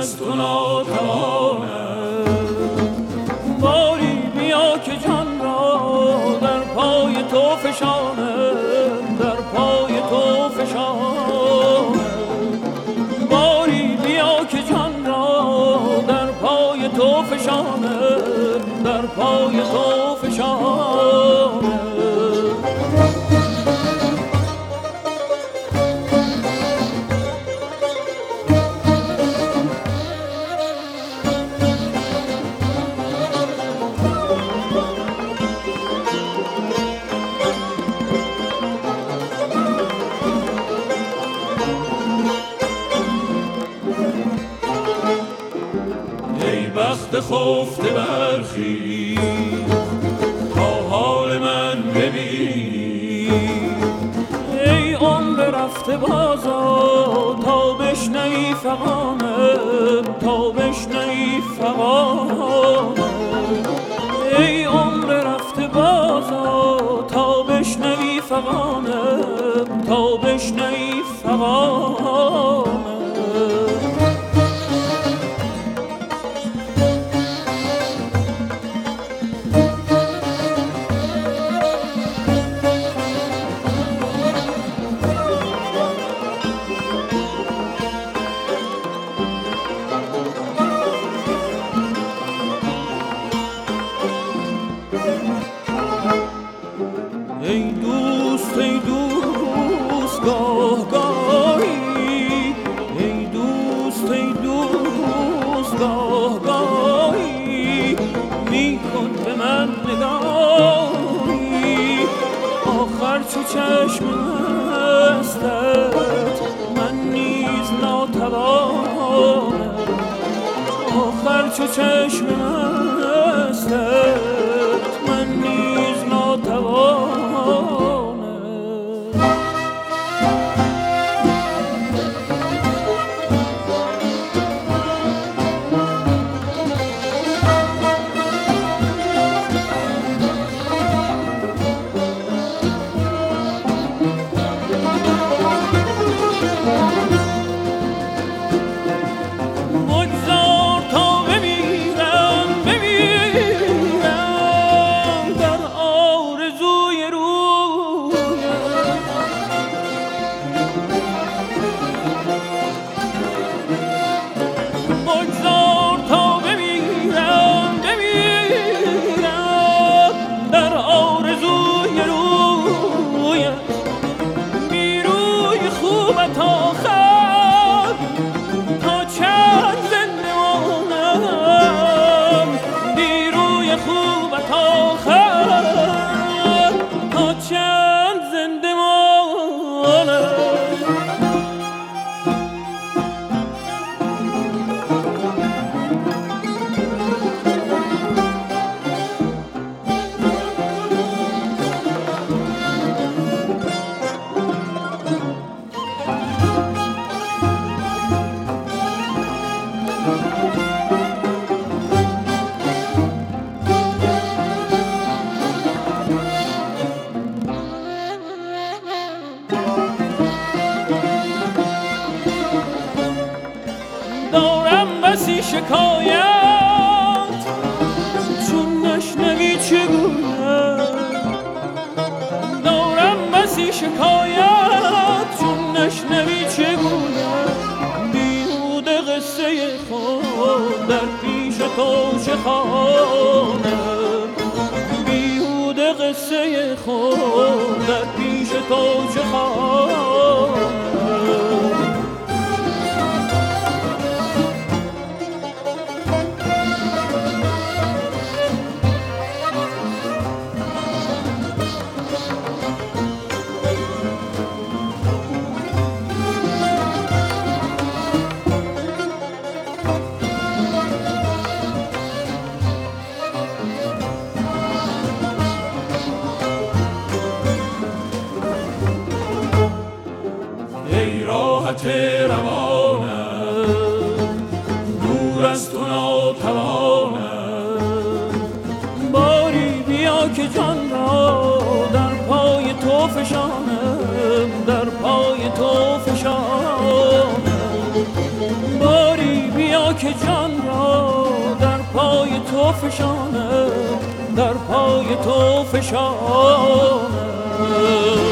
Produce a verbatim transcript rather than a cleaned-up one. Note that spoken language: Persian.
از تو ناتوانم. باری بیا که جان را در پای تو فشانم، در پای تو فشانم. باری بیا که جان را در پای تو فشانم، در پای تو فشانم. بخت خفته برخی تا حال من ببینی. ای عمر رفته بازا تا بشنوی فغانم، تا بشنوی فغانم. ای عمر رفته بازا تا بشنوی فغانم، تا بشنوی فغانم. ای دوست ای دوست گاه گاهی، ای دوست ای دوست گاه گاهی میکن به من نگاهی. آخر چو چشم مستت من نیز ناتوانم. آخر چو چشم مستت من نیز ناتوانم. بسی شکایت چون نشنوی چه گویم. دارم بسی شکایت چون نشنوی چه گویم. بیهوده قصه خود در پیش تو چه خوانم. بیهوده قصه خود در پیش تو چه خوانم. راحت روانم دور از تو ناتوانم. باری بیا که جان را در پای تو فشانم، در پای تو فشانم. باری بیا خاک جان را در پای تو فشانم، در پای تو فشانم.